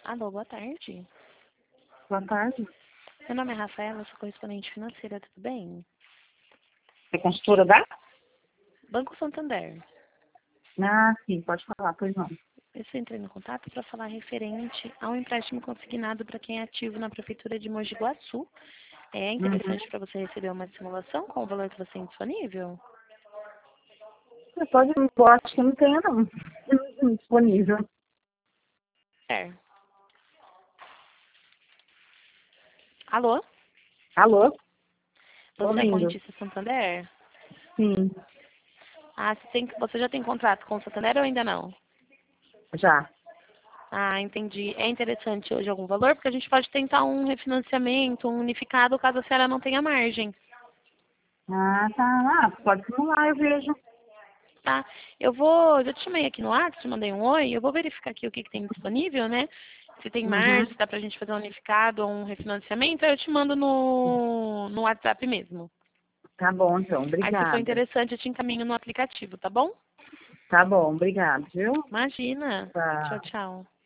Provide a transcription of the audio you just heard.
Alô, boa tarde. Boa tarde. Meu nome é Rafaela, sou correspondente financeira, tudo bem? É consultora da? Banco Santander. Ah, sim, pode falar, pois não. Eu estou entrando em contato para falar referente a um empréstimo consignado para quem é ativo na Prefeitura de Mogi Guaçu. É Uhum. interessante para você receber uma simulação com o valor que você tem disponível? Você pode, eu acho que não tenho não. Disponível. É. Alô? Alô? Tô Você é ouvindo? correntista Santander? Sim, Ah, você já tem contrato com o Santander ou ainda não? já. Ah, entendi. É interessante hoje algum valor? Porque a gente pode tentar um refinanciamento, um unificado, caso a senhora não tenha margem. Ah, tá. Ah, pode simular, eu vejo. Tá? Já te chamei aqui no WhatsApp, te mandei um oi, eu vou verificar aqui o que tem disponível, né? Se tem margem, Uhum. se dá pra gente fazer um unificado ou um refinanciamento, aí eu te mando no WhatsApp mesmo. Tá bom, então. Aí se for Obrigada. interessante, eu te encaminho no aplicativo, tá bom? Tá bom, obrigado, viu? Imagina. Tchau, Tá. tchau.